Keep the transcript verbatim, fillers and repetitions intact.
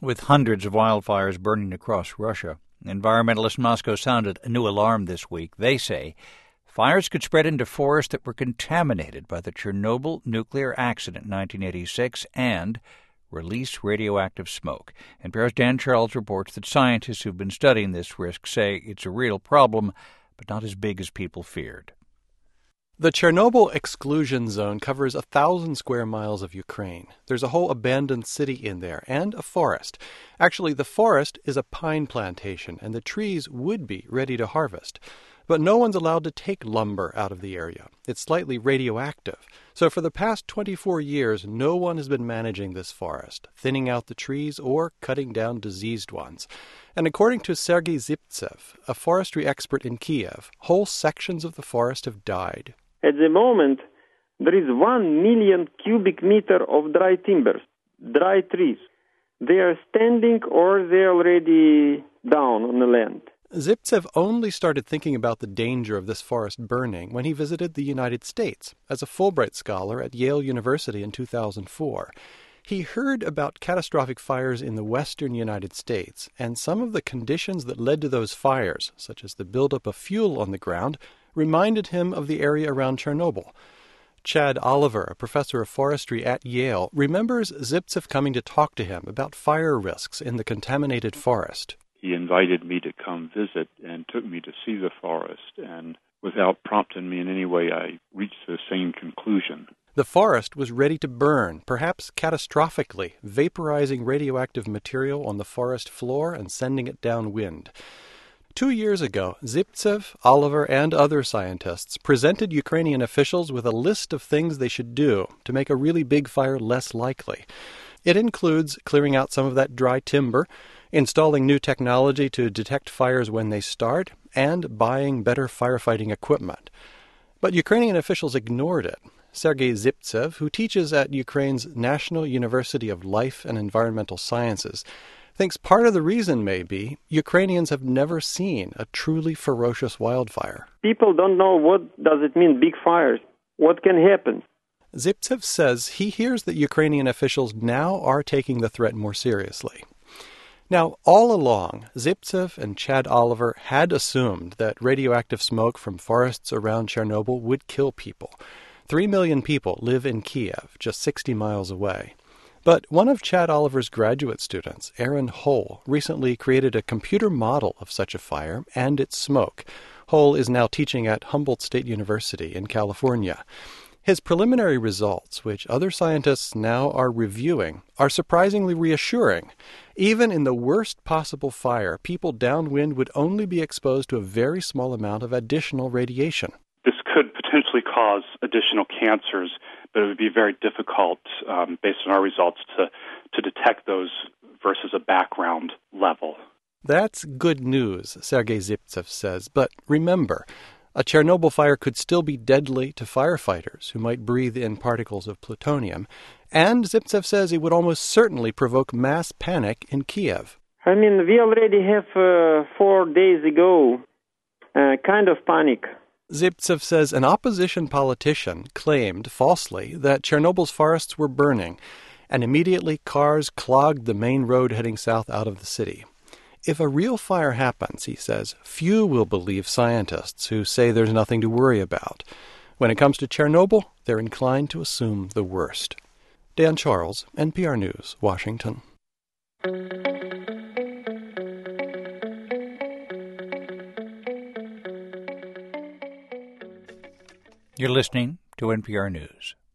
With hundreds of wildfires burning across Russia, environmentalists in Moscow sounded a new alarm this week. They say fires could spread into forests that were contaminated by the Chernobyl nuclear accident in nineteen eighty-six and release radioactive smoke. N P R's Dan Charles reports that scientists who've been studying this risk say it's a real problem, but not as big as people feared. The Chernobyl exclusion zone covers a thousand square miles of Ukraine. There's a whole abandoned city in there and a forest. Actually, the forest is a pine plantation, and the trees would be ready to harvest. But no one's allowed to take lumber out of the area. It's slightly radioactive. So for the past twenty-four years, no one has been managing this forest, thinning out the trees or cutting down diseased ones. And according to Sergei Ziptsev, a forestry expert in Kiev, whole sections of the forest have died. At the moment, there is one million cubic meter of dry timbers, dry trees. They are standing or they are already down on the land. Ziptsev only started thinking about the danger of this forest burning when he visited the United States as a Fulbright scholar at Yale University in two thousand four. He heard about catastrophic fires in the western United States, and some of the conditions that led to those fires, such as the buildup of fuel on the ground, reminded him of the area around Chernobyl. Chad Oliver, a professor of forestry at Yale, remembers Ziptsev coming to talk to him about fire risks in the contaminated forest. He invited me to come visit and took me to see the forest, and without prompting me in any way, I reached the same conclusion. The forest was ready to burn, perhaps catastrophically, vaporizing radioactive material on the forest floor and sending it downwind. Two years ago, Ziptsev, Oliver, and other scientists presented Ukrainian officials with a list of things they should do to make a really big fire less likely. It includes clearing out some of that dry timber, installing new technology to detect fires when they start, and buying better firefighting equipment. But Ukrainian officials ignored it. Sergei Ziptsev, who teaches at Ukraine's National University of Life and Environmental Sciences, thinks part of the reason may be Ukrainians have never seen a truly ferocious wildfire. People don't know what does it mean, big fires. What can happen? Ziptsev says he hears that Ukrainian officials now are taking the threat more seriously. Now, all along, Ziptsev and Chad Oliver had assumed that radioactive smoke from forests around Chernobyl would kill people. Three million people live in Kiev, just sixty miles away. But one of Chad Oliver's graduate students, Aaron Hole, recently created a computer model of such a fire and its smoke. Hole is now teaching at Humboldt State University in California. His preliminary results, which other scientists now are reviewing, are surprisingly reassuring. Even in the worst possible fire, people downwind would only be exposed to a very small amount of additional radiation. This could potentially cause additional cancers, but it would be very difficult, um, based on our results, to, to detect those versus a background level. That's good news, Sergei Ziptsev says. But remember, a Chernobyl fire could still be deadly to firefighters who might breathe in particles of plutonium. And Ziptsev says it would almost certainly provoke mass panic in Kiev. I mean, we already have, uh, four days ago, uh, kind of panic. Ziptsev says an opposition politician claimed falsely that Chernobyl's forests were burning, and immediately cars clogged the main road heading south out of the city. If a real fire happens, he says, few will believe scientists who say there's nothing to worry about. When it comes to Chernobyl, they're inclined to assume the worst. Dan Charles, N P R News, Washington. You're listening to N P R News.